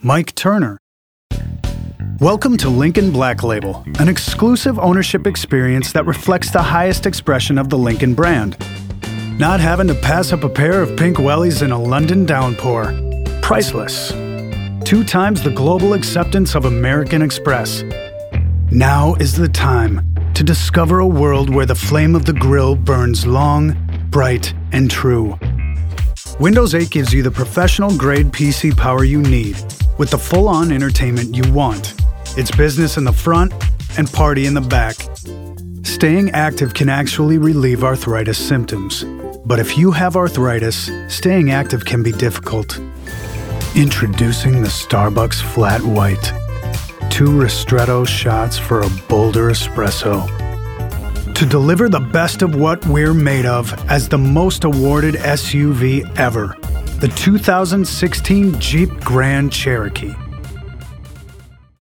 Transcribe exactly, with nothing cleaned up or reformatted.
Mike Turner. Welcome to Lincoln Black Label, an exclusive ownership experience that reflects the highest expression of the Lincoln brand. Not having to pass up a pair of pink wellies in a London downpour. Priceless. Two times the global acceptance of American Express. Now is the time to discover a world where the flame of the grill burns long, bright, and true. Windows eight gives you the professional-grade P C power you need with the full-on entertainment you want. It's business in the front and party in the back. Staying active can actually relieve arthritis symptoms. But if you have arthritis, staying active can be difficult. Introducing the Starbucks Flat White. Two ristretto shots for a bolder espresso. To deliver the best of what we're made of as the most awarded S U V ever, the two thousand sixteen Jeep Grand Cherokee.